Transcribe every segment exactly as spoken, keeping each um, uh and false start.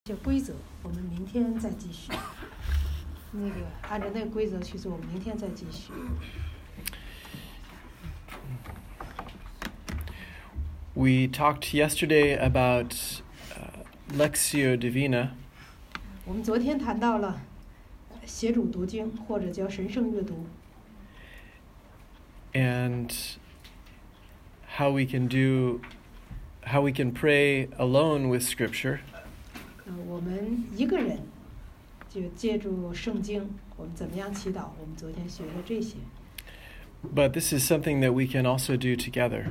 些规则，我们明天再继续。那个按照那个规则去做，我们明天再继续。 We talked yesterday about uh, Lectio Divina. 我们昨天谈到了协主读经，或者叫神圣阅读。 And how we can do, how we can pray alone with Scripture. 呃，我们一个人就借助圣经，我们怎么样祈祷？我们昨天学了这些。 But this is something that we can also do together.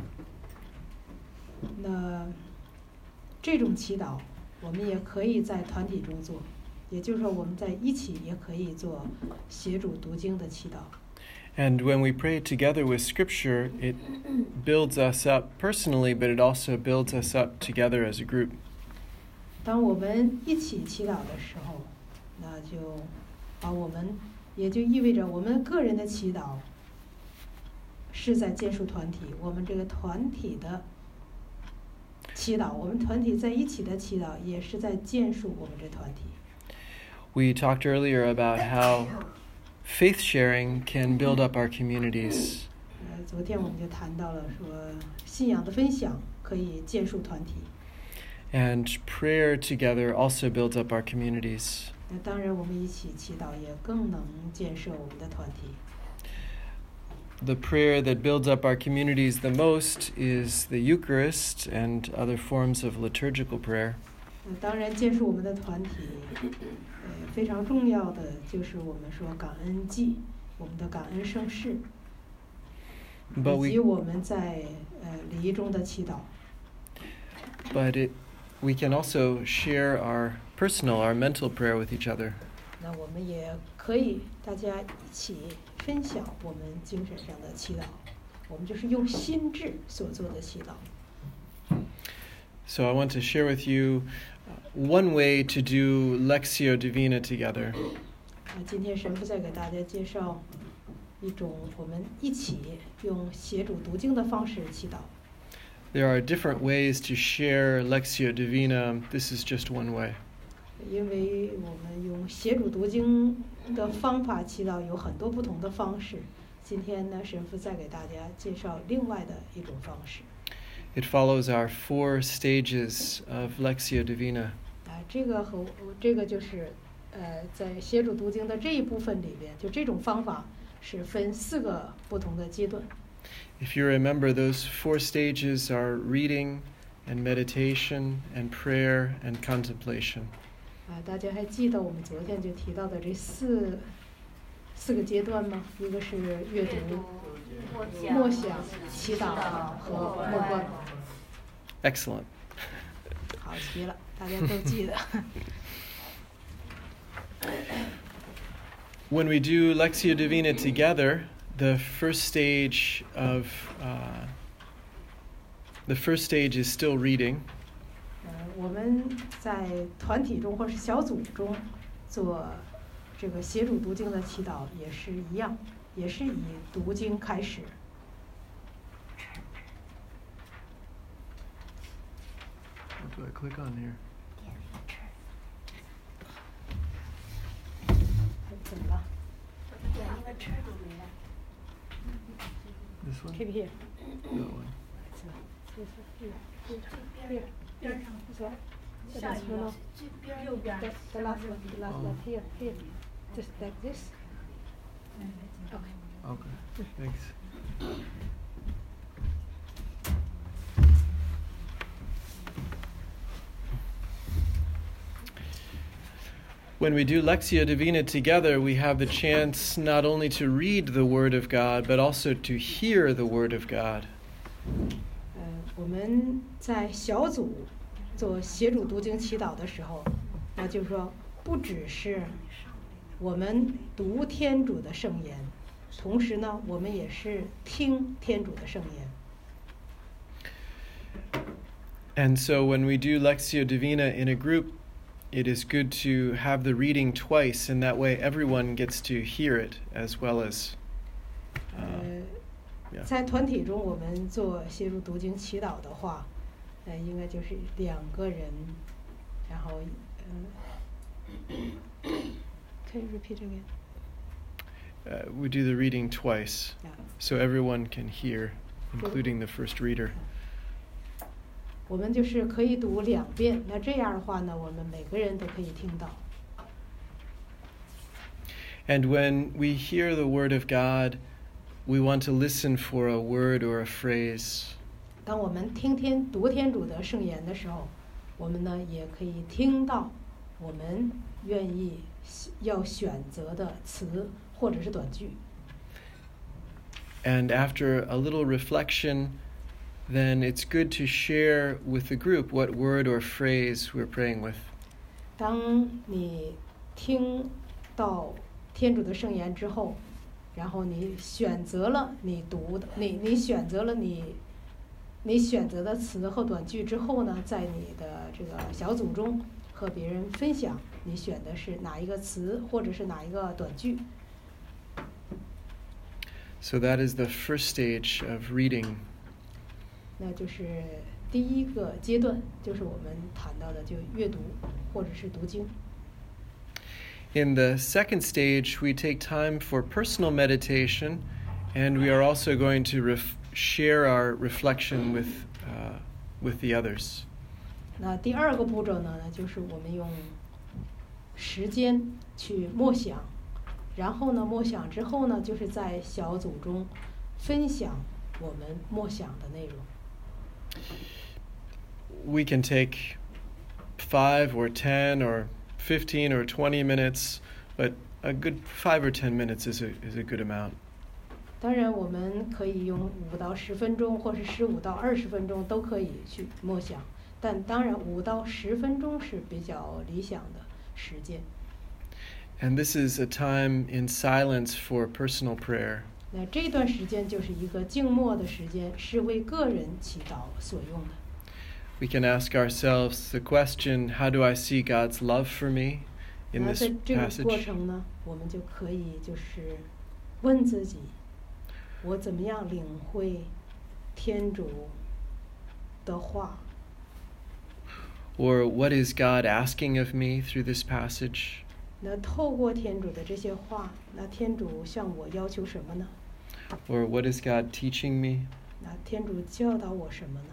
那这种祈祷，我们也可以在团体中做，也就是说，我们在一起也可以做协主读经的祈祷。 And when we pray together with Scripture, it builds us up personally, but it also builds us up together as a group. 当我们一起祈祷的时候，那就把我们，也就意味着我们个人的祈祷是在建树团体，我们这个团体的祈祷，我们团体在一起的祈祷，也是在建树我们这团体。 We talked earlier about how faith sharing can build up our communities. 呃，昨天我们就谈到了说，信仰的分享可以建树团体。 And prayer together also builds up our communities. 那当然，我们一起祈祷也更能建设我们的团体。 The prayer that builds up our communities the most is the Eucharist and other forms of liturgical prayer. 那当然，建设我们的团体，呃，非常重要的就是我们说感恩祭，我们的感恩圣事， But 以及 we, 我们在呃礼仪中的祈祷。 but it, we can also share our personal, our mental prayer with each other. 那我们也可以大家一起分享我们精神上的祈祷，我们就是用心智所做的祈祷。 So I want to share with you one way to do Lectio Divina together. 那今天神父再给大家介绍一种我们一起用协主读经的方式祈祷。 There are different ways to share Lectio Divina. This is just one way. 因为我们用协主读经的方法祈祷有很多不同的方式，今天呢，神父再给大家介绍另外的一种方式。 It follows our four stages of Lectio Divina. 啊，这个和这个就是，呃，在协主读经的这一部分里边，就这种方法是分四个不同的阶段。 If you remember, those four stages are reading and meditation and prayer and contemplation. 啊，大家还记得我们昨天就提到的这四四个阶段吗？一个是阅读、默想、祈祷和默观。 Excellent. 好极了，大家都记得。 When we do Lectio Divina together, the first stage of uh, the first stage is still reading. 呃，我们在团体中或是小组中做这个协主读经的祈祷也是一样，也是以读经开始。 What do I click on here? 怎么了 This one? ？Keep here. That one. Here. Here. This one. The last one. No. The, the last one. The last one. Here. Here. Just like this. Okay. Okay. Thanks. When we do Lectio Divina together, we have the chance not only to read the Word of God, but also to hear the Word of God. 呃，我们在小组做协主读经祈祷的时候，那就是说，不只是我们读天主的圣言，同时呢，我们也是听天主的圣言。 And so when we do Lectio Divina in a group, it is good to have the reading twice, and that way everyone gets to hear it as well as. Uh, 呃， yeah. 在团体中我们做协助读经祈祷的话，呃，应该就是两个人，然后呃 Can you repeat again? Uh, we do the reading twice, Yeah. so everyone can hear, including the first reader. 我们就是可以读两遍，那这样的话呢，我们每个人都可以听到。 And when we hear the word of God, we want to listen for a word or a phrase. 当我们听天读天主的圣言的时候，我们呢也可以听到我们愿意要选择的词或者是短句。 And after a little reflection, then it's good to share with the group what word or phrase we're praying with. 当你听到天主的圣言之后，然后你选择了你读的，你你选择了你你选择的词和短句之后呢，在你的这个小组中和别人分享你选的是哪一个词或者是哪一个短句。 So that is the first stage of reading. 那就是第一个阶段，就是我们谈到的就阅读或者是读经。 In the second stage, we take time for personal meditation, and we are also going to ref- share our reflection with uh, with the others. 那第二个步骤呢，就是我们用时间去默想，然后呢，默想之后呢，就是在小组中分享我们默想的内容。 We can take five or ten or fifteen or twenty minutes, but a good five or ten minutes is a is a good amount. 当然，我们可以用五到十分钟，或是十五到二十分钟都可以去默想，但当然五到十分钟是比较理想的时间。 And this is a time in silence for personal prayer. 那这段时间就是一个静默的时间，是为个人祈祷所用的。 We can ask ourselves the question, how do I see God's love for me in 那 this 在这个过 passage? 程呢，我们就可以就是问自己，我怎么样领会天主的话？ Or what is God asking of me through this passage? 那透过天主的这些话，那天主向我要求什么呢？ Or what is God teaching me? 那天主教导我什么呢？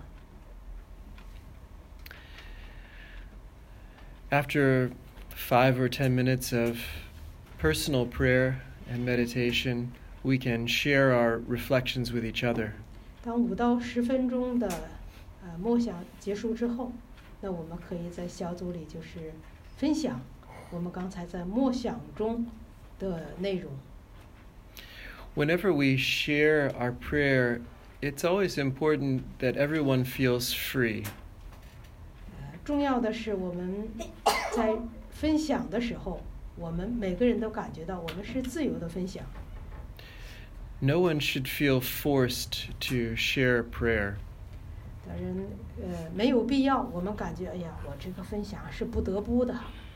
After five or ten minutes of personal prayer and meditation, we can share our reflections with each other. 当五到十分钟的呃默想结束之后，那我们可以在小组里就是分享我们刚才在默想中的内容。 Whenever we share our prayer, it's always important that everyone feels free. 呃，重要的是我们在分享的时候，我们每个人都感觉到我们是自由的分享。 No one should feel forced to share prayer. 当然，呃，没有必要，我们感觉，哎呀，我这个分享是不得不的。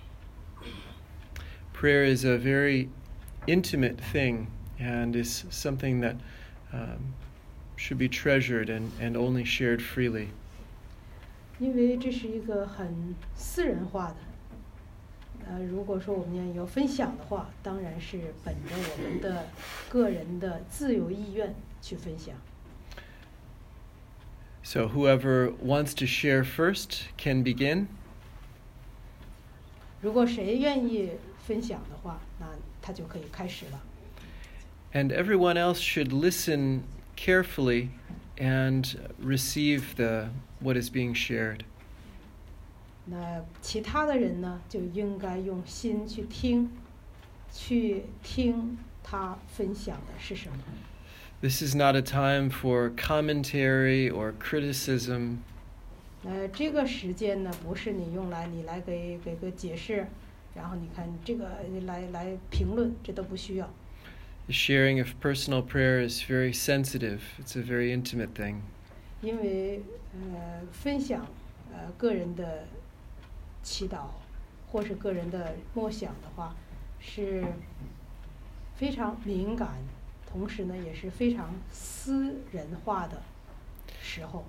Prayer is a very intimate thing and is something that um, should be treasured and, and only shared freely. 因为这是一个很私人化的，呃，如果说我们要分享的话，当然是本着我们的个人的自由意愿去分享。 So whoever wants to share first can begin. 如果谁愿意分享的话，那他就可以开始了。 And everyone else should listen carefully and receive the what is being shared. 那其他的人呢，就应该用心去听，去听他分享的是什么。 This is not a time for commentary or criticism. 呃，这个时间呢，不是你用来你来给给个解释，然后你看这个来来评论，这都不需要。 The sharing of personal prayer is very sensitive. It's a very intimate thing. 因为呃，分享呃个人的祈祷或是个人的默想的话，是非常敏感，同时呢也是非常私人化的时候。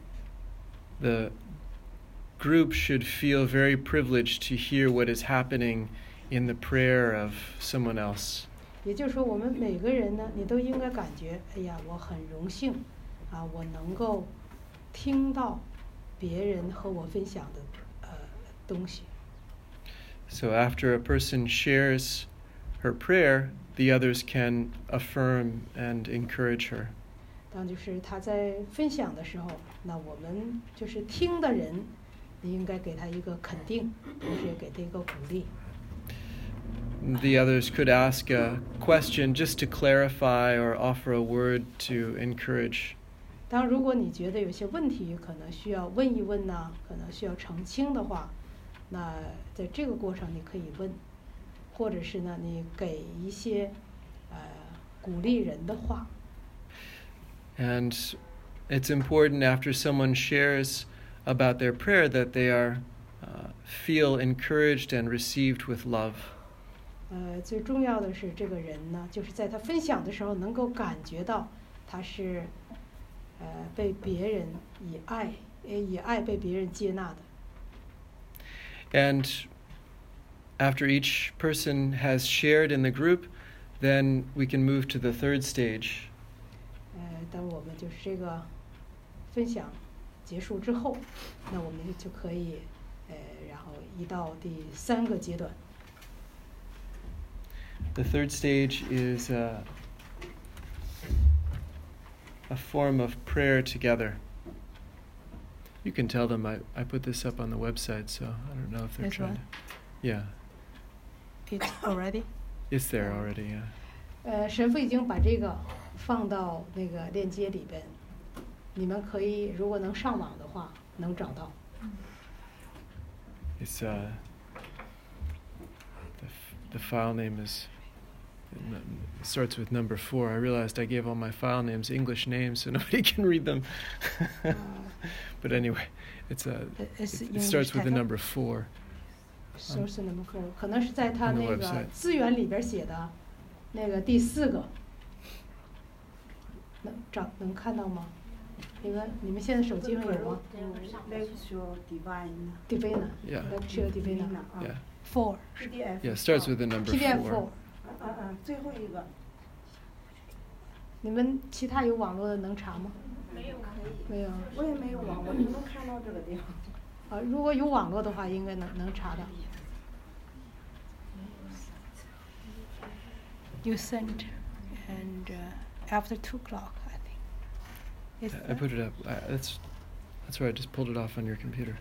The group should feel very privileged to hear what is happening in the prayer of someone else. 也就是说，我们每个人呢，你都应该感觉，哎呀，我很荣幸，啊，我能够听到别人和我分享的呃东西。 So after a person shares her prayer, the others can affirm and encourage her. 当就是他在分享的时候，那我们就是听的人，你应该给他一个肯定，同时也给他一个鼓励。 The others could ask a question just to clarify or offer a word to encourage. 当如果你觉得有些问题可能需要问一问呐，可能需要澄清的话，那在这个过程你可以问，或者是呢，你给一些呃鼓励人的话。 And it's important after someone shares about their prayer that they are uh, feel encouraged and received with love. 呃，最重要的是这个人呢，就是在他分享的时候，能够感觉到他是呃被别人以爱，呃以爱被别人接纳的。 And after each person has shared in the group, then we can move to the third stage. 呃，当我们就是这个分享结束之后，那我们就可以呃，然后移到第三个阶段。 The third stage is uh, a form of prayer together. You can tell them I, I put this up on the website, so I don't know if they're This trying one? to... Yeah, It's already. it's there already, yeah. 呃，神父已经把这个放到那个链接里边，你们可以如果能上网的话，能找到。 It's uh, the, f- the file name is... It starts with number four. I realized I gave all my file names English names, so nobody can read them. But anyway, it's a. It's It, it starts with the number four. Source number four， 可能是在他 on the 那个 website. 资源里边写的，那个第四个，能找能看到吗？你们你们现在手机上有吗 Lecture Divine ？Divina， Yeah. Lecture Divina， 啊 Yeah, four P D F yeah. It starts with the number P D F four. four。 嗯嗯，最后一个你们其他有网络的能查吗？ 没有可以， 没有我也没有网，我只能看到这个地方。 啊，如果有网络的话，应该能能查到。You sent and uh, after two o'clock, I think. Is I put it up. I, that's that's where I just pulled it off on your computer.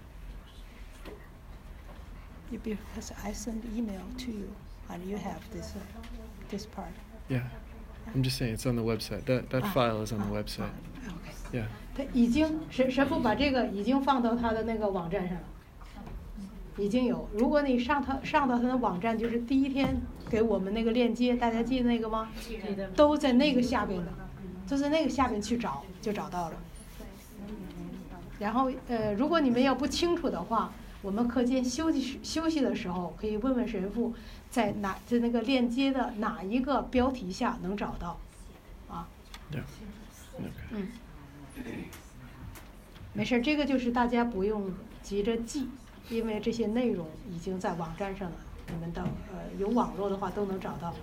You because I sent email to you and you have this uh, this part. Yeah, I'm just saying it's on the website. That that Ah, file is on the ah, website. ah, okay. Yeah. 他已经神神父把这个已经放到他的那个网站上了，已经有。如果你上他上到他的网站，就是第一天给我们那个链接，大家记得那个吗？都在那个下边的，就在那个下边去找，就找到了。然后呃，如果你们要不清楚的话，我们课间休息时休息的时候，可以问问神父，在哪在那个链接的哪一个标题下能找到，啊。 Yeah. Okay. 嗯，没事儿，这个就是大家不用急着记，因为这些内容已经在网站上了，你们到呃有网络的话都能找到。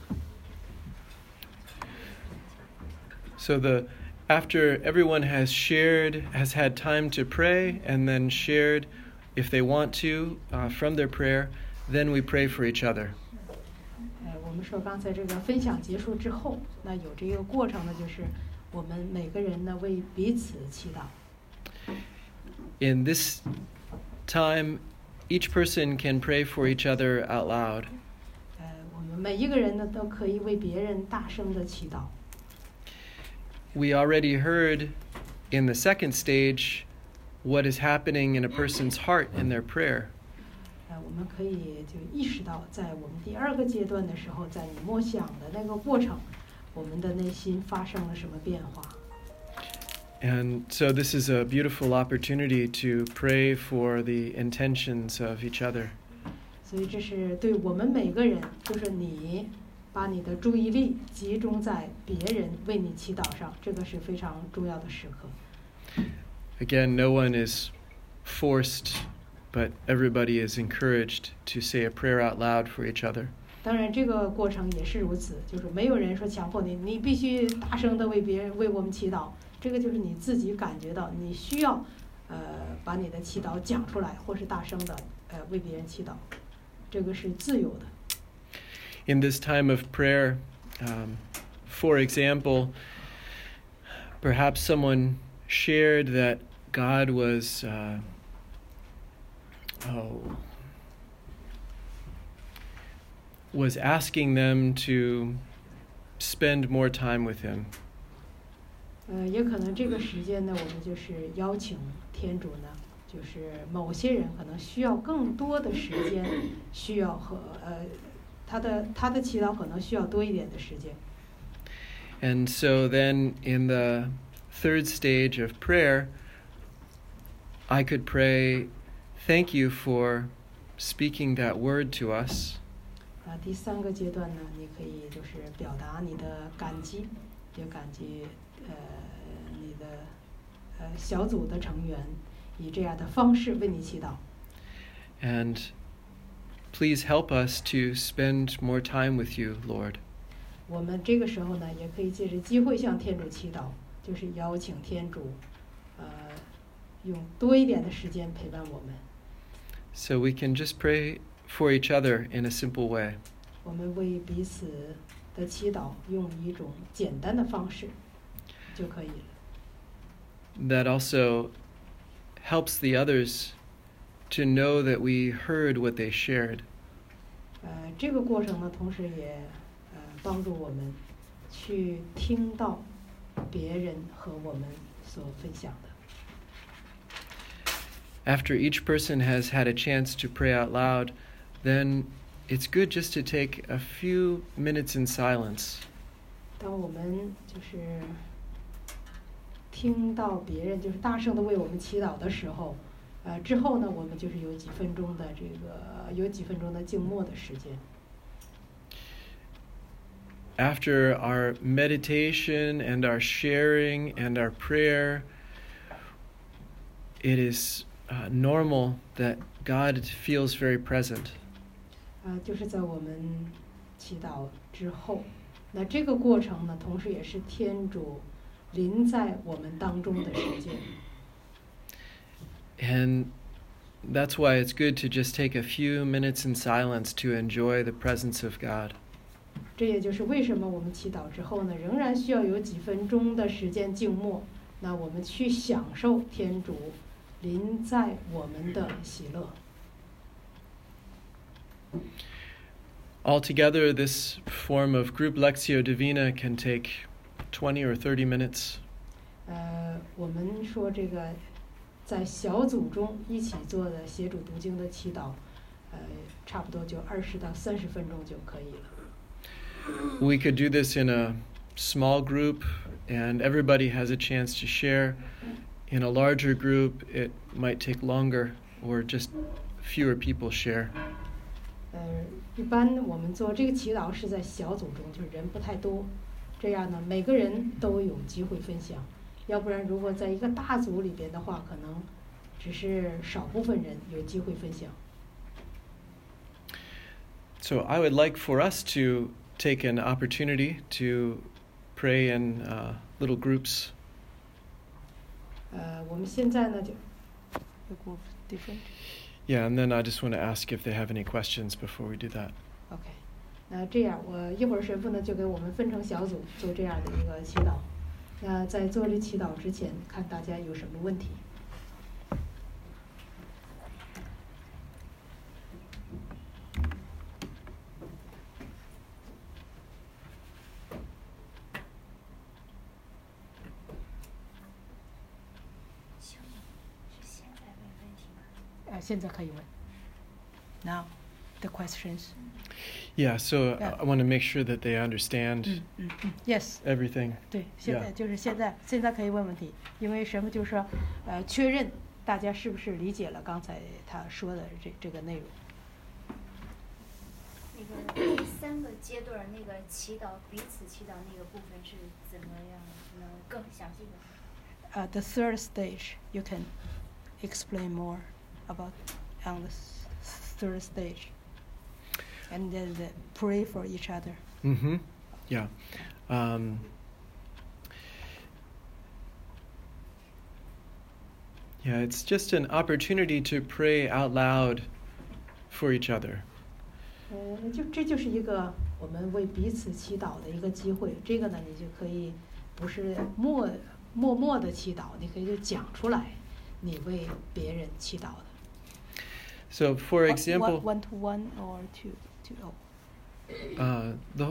So the after everyone has shared, has had time to pray, and then shared, if they want to, uh, from their prayer, then we pray for each other. 呃，我们说刚才这个分享结束之后，那有这个过程呢，就是我们每个人呢为彼此祈祷。 In this time, each person can pray for each other out loud. 呃，我们每一个人呢都可以为别人大声的祈祷。 We already heard in the second stage what is happening in a person's heart in their prayer. 呃，我们可以就意识到，在我们第二个阶段的时候，在你默想的那个过程，我们的内心发生了什么变化。 And so this is a beautiful opportunity to pray for the intentions of each other. 所以这是对我们每个人，就是你把你的注意力集中在别人为你祈祷上，这个是非常重要的时刻。 Again, no one is forced but everybody is encouraged to say a prayer out loud for each other. 当然，这个过程也是如此，就是没有人说强迫你，你必须大声的为别人为我们祈祷。这个就是你自己感觉到你需要，呃，把你的祈祷讲出来，或是大声的呃为别人祈祷，这个是自由的。 In this time of prayer, um, for example, perhaps someone shared that God was, uh, oh, was asking them to spend more time with Him. 呃，也可能这个时间呢，我们就是邀请天主呢，就是某些人可能需要更多的时间，需要和呃，他的他的祈祷可能需要多一点的时间。 And so then in the third stage of prayer, I could pray, thank you for speaking that word to us. 啊，第三个阶段呢，你可以就是表达你的感激，也感激呃你的呃小组的成员，以这样的方式为你祈祷。 And please help us to spend more time with you, Lord. 我们这个时候呢，也可以借着机会向天主祈祷，就是邀请天主，呃，用多一点的时间陪伴我们。 So we can just pray for each other in a simple way. 我们为彼此的祈祷用一种简单的方式就可以了。 That also helps the others to know that we heard what they shared. 呃，这个过程呢，同时也呃帮助我们去听到别人和我们所分享的。 After each person has had a chance to pray out loud, then it's good just to take a few minutes in silence. 当我们就是听到别人就是大声的为我们祈祷的时候，呃，之后呢，我们就是有几分钟的这个有几分钟的静默的时间。 After our meditation and our sharing and our prayer, it is uh, normal that God feels very present. 啊、呃，就是在我们祈祷之后，那这个过程呢，同时也是天主临在我们当中的时间。 And that's why it's good to just take a few minutes in silence to enjoy the presence of God. 这也就是为什么我们祈祷之后呢，仍然需要有几分钟的时间静默，那我们去享受天主临在我们的喜乐。 Altogether, this form of group Lectio Divina can take twenty or thirty minutes. 呃，我们说这个在小组中一起做的协主读经的祈祷，呃，差不多就二十到三十分钟就可以了。 We could do this in a small group, and everybody has a chance to share. In a larger group, it might take longer, or just fewer people share. 呃，一般我们做这个祈祷是在小组中，就是人不太多，这样呢，每个人都有机会分享。要不然，如果在一个大组里边的话，可能只是少部分人有机会分享。 So I would like for us to take an opportunity to pray in uh, little groups. 呃，我们现在呢就 different. Yeah, and then I just want to ask if they have any questions before we do that. OK， 那这样我一会儿神父呢就给我们分成小组做这样的一个祈祷。那在做这祈祷之前，看大家有什么问题。呃，现在可以问。Now, the questions. Yeah, so Yeah. I want to make sure that they understand 嗯嗯嗯 Yes. everything. 对，现在 Yeah. 就是现在，现在可以问问题，因为神父就是说，呃，确认大家是不是理解了刚才他说的这这个内容。 那个第三个阶段那个祈祷彼此祈祷那个部分是怎么样？能更详细的？ Uh, the third stage, you can explain more about on the s- third stage, and then the pray for each other. Mm-hmm. Yeah. Um, yeah, it's just an opportunity to pray out loud for each other. 呃，就这就是一个我们为彼此祈祷的一个机会。这个呢，你就可以不是默默默的祈祷，你可以就讲出来，你为别人祈祷的。 So, for example, one to one or two to oh. uh, the,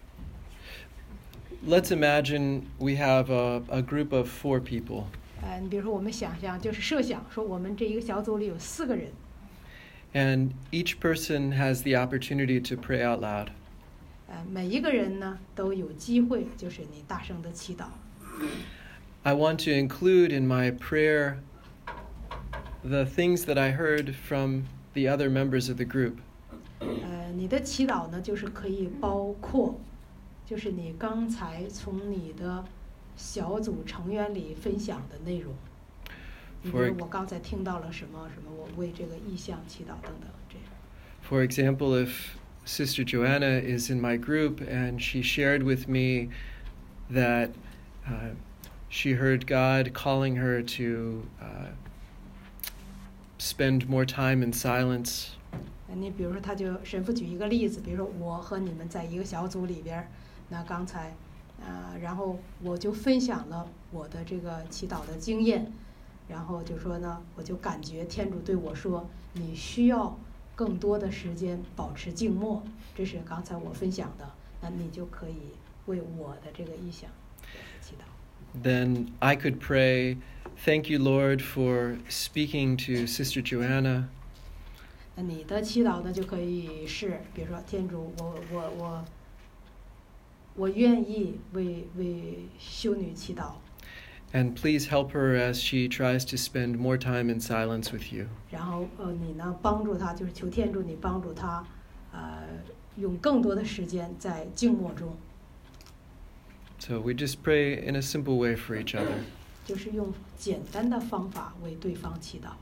let's imagine we have a, a group of four people. 呃，你比如说我们想象，就是设想说我们这一个小组里有四个人。 And each person has the opportunity to pray out loud. 呃，每一个人呢都有机会，就是你大声的祈祷。 I want to include in my prayer the things that I heard from the other members of the group. 呃，你的祈祷呢，就是可以包括，就是你刚才从你的小组成员里分享的内容。你比如我刚才听到了什么什么，我为这个意向祈祷等等，这样。 For example, if Sister Joanna is in my group and she shared with me that uh, she heard God calling her to uh, spend more time in silence. 你比如说，他就神父举一个例子，比如说我和你们在一个小组里边，那刚才，呃，然后我就分享了我的这个祈祷的经验，然后就说呢，我就感觉天主对我说，你需要更多的时间保持静默，这是刚才我分享的，那你就可以为我的这个意向祈祷。 Then I could pray, thank you, Lord, for speaking to Sister Joanna. 那你的祈祷呢，就可以是，比如说天主，我我我我愿意为为修女祈祷。 And please help her as she tries to spend more time in silence with you. 然后呃，你呢帮助她，就是求天主你帮助她，呃，用更多的时间在静默中。 So we just pray in a simple way for each other. 就是用简单的方法为对方祈祷。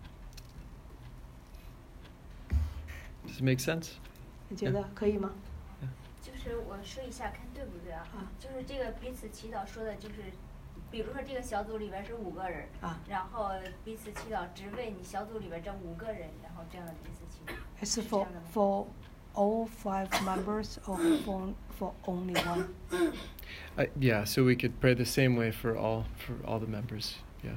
Does it make sense? 你觉得可以吗？ 就是我说一下，看对不对啊？ 啊就是这个彼此祈祷说的，就是，比如说这个小组里边是五个人， 啊然后彼此祈祷，只为你小组里边这五个人，然后这样的彼此祈祷。 It's 是这 for 样的吗 for all five members or for for only one? Uh, yeah, so we could pray the same way for all for all the members. Yeah.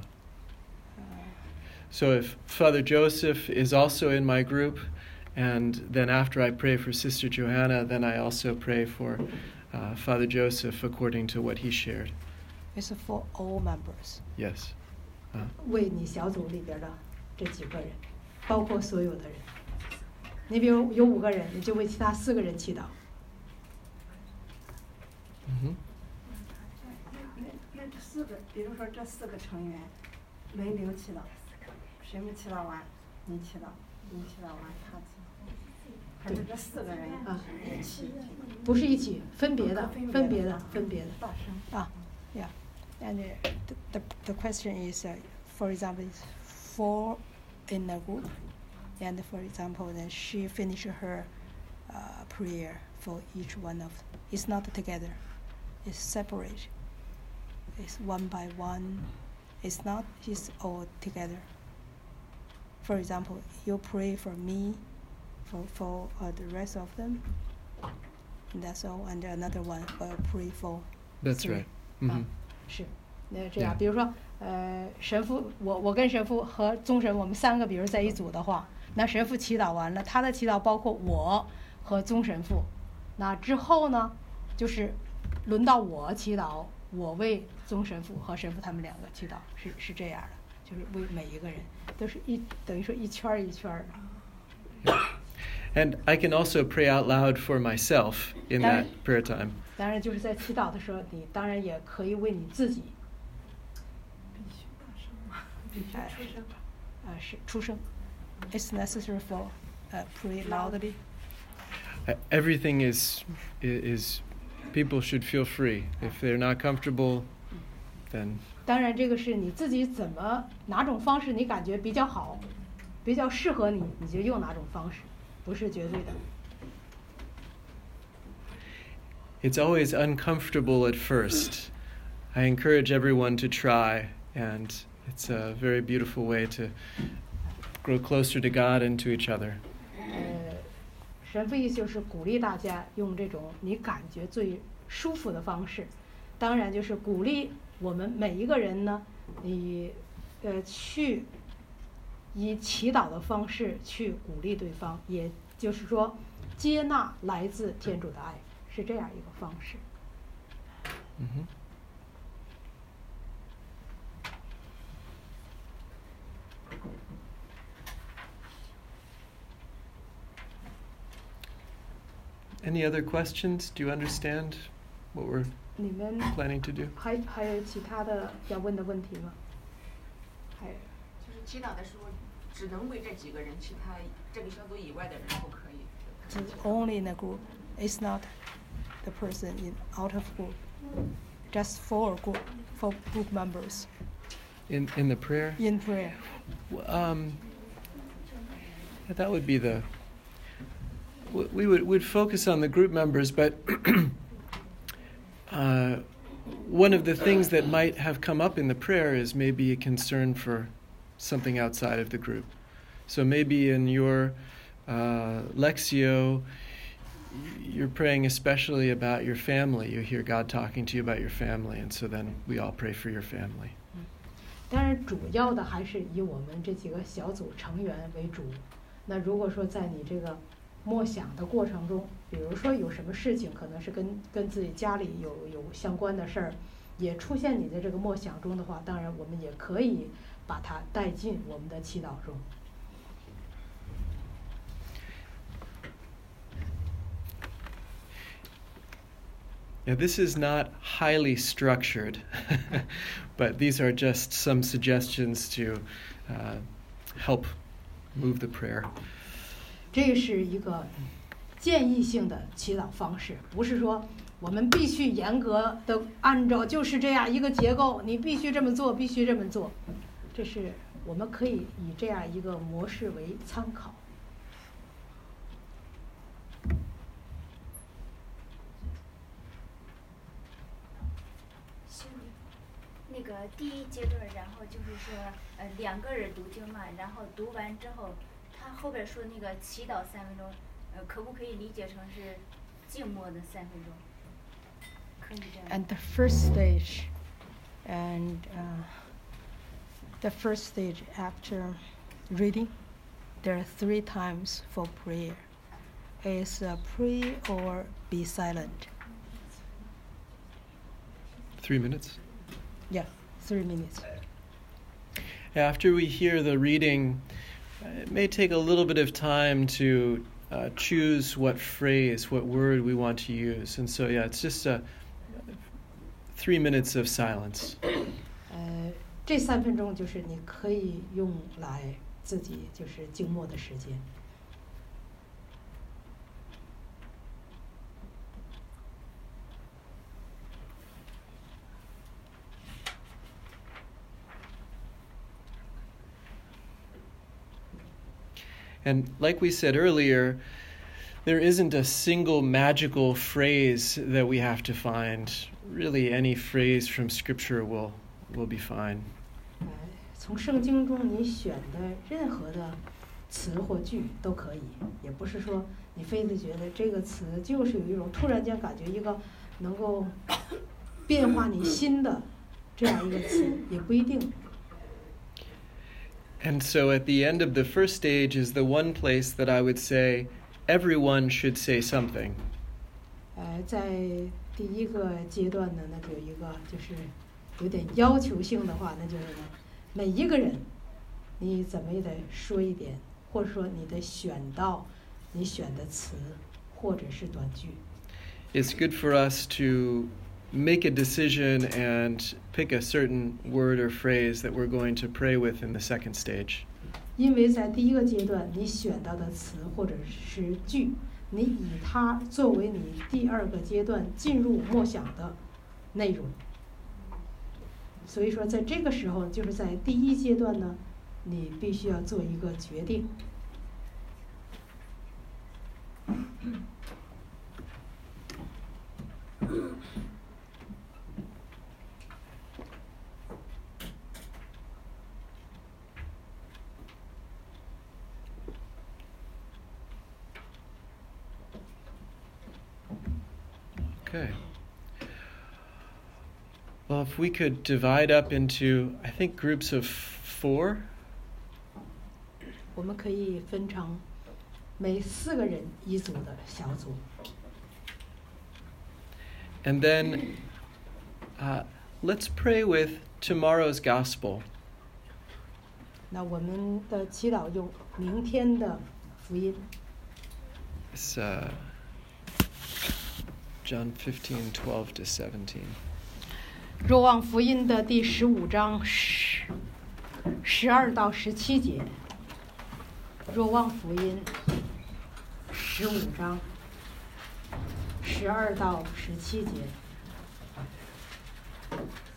So if Father Joseph is also in my group, and then after I pray for Sister Johanna, then I also pray for uh, Father Joseph according to what he shared. It's for all members. Yes. Uh, 为你小组里边的这几个人，包括所有的人。你比如有五个人，你就为其他四个人祈祷。 mhm. 那那这四个，比如说这四个成员轮流祈祷，谁没祈祷完，你祈祷，你祈祷完他祈祷，还是这四个人啊一起？ 不是一起，分别的， 分别的分别的，分别的。 大声。 啊，yeah. And uh, the, the the question is, uh, for example, it's four in a group, and for example, then she finished her uh, prayer for each one of. It's not together. It's separate. It's one by one. It's not. It's all together. For example, you pray for me, for for uh, the rest of them. And that's all. And another one will pray for. That's three. right. Mhm. 啊，是，那这样， Yeah. 比如说，呃，神父，我我跟神父和宗神，我们三个，比如在一组的话，那神父祈祷完了，他的祈祷包括我和宗神父，那之后呢，就是轮到我祈祷，我为宗神父和神父他们两个祈祷，是是这样的，就是为每一个人都是一等于说一圈儿一圈儿的。 And I can also pray out loud for myself in that prayer time. 当然，就是在祈祷的时候，你当然也可以为你自己， 必须大声吗？必须哎出声。 啊、是出声。It's necessary for, uh, pray loudly. Uh, Everything is is people should feel free. If they're not comfortable, then 当然，这个是你自己怎么哪种方式你感觉比较好， 比较适合你，你就用哪种方式，不是绝对的。 It's always uncomfortable at first. I encourage everyone to try, and it's a very beautiful way to grow closer to God and to each other. 呃，神父意思就是鼓励大家用这种你感觉最舒服的方式，当然就是鼓励我们每一个人呢，你呃去以祈祷的方式去鼓励对方，也就是说接纳来自天主的爱，是这样一个方式。 Mm-hmm. Any other questions? Do you understand what we're 你们 planning to do? 还还有其他的要问的问题吗？还就是祈祷的时候，只能为这几个人，其他这个小组以外的人不可以。 only in a group. It's not the person in out of group. Just for group for group members In in the prayer? in prayer. Um, that would be the. w- We would would focus on the group members, but uh, one of the things that might have come up in the prayer is maybe a concern for something outside of the group. So maybe in your uh, Lectio, you're praying especially about your family. You hear God talking to you about your family, and so then we all pray for your family. 当然，主要的还是以我们这几个小组成员为主。那如果说在你这个默想的过程中，比如说有什么事情可能是跟跟自己家里有有相关的事儿，也出现你的这个默想中的话，当然我们也可以把它带进我们的祈祷中。 Now, this is not highly structured, but these are just some suggestions to uh, help move the prayer. 这是一个建议性的祈祷方式，不是说我们必须严格的按照就是这样一个结构，你必须这么做，必须这么做。这是我们可以以这样一个模式为参考。 那个第一阶段，然后就是说，呃，两个人读经嘛，然后读完之后，他后边说那个祈祷三分钟，呃，可不可以理解成是静默的三分钟？可以这样。 And the first stage, and uh, the first stage after reading, there are three times for prayer. Is uh, pray or be silent. Three minutes. Yeah, three minutes. After we hear the reading, it may take a little bit of time to uh, choose what phrase, what word we want to use. And so, yeah, it's just a three minutes of silence. 呃，这三分钟就是你可以用来自己就是静默的时间。 And like we said earlier, there isn't a single magical phrase that we have to find. Really, any phrase from Scripture will will be fine. 呃，从圣经中你选的任何的词或句都可以，也不是说你非得觉得这个词就是有一种突然间感觉一个能够变化你心的这样一个词，也不一定。 And so at the end of the first stage is the one place that I would say everyone should say something. 呃，在第一个阶段呢，那就有一个就是有点要求性的话，那就是呢，每一个人你怎么也得说一点，或者说你得选到你选的词或者是短句。 It's good for us to make a decision and pick a certain word or phrase that we're going to pray with in the second stage. 因为在第一个阶段，你选到的词或者是句，你以它作为你第二个阶段进入默想的内容。所以说，在这个时候，就是在第一阶段呢， 你必须要做一个决定。 Okay. Well, if we could divide up into, I think, groups of four. 我们可以分成每四个人一组的小组。 And then uh, let's pray with tomorrow's gospel. 那我们的祈祷用明天的福音。 It's uh, John fifteen, twelve to seventeen. 若望福音的第十五章十十二到十七节。若望福音十五章十二到十七节。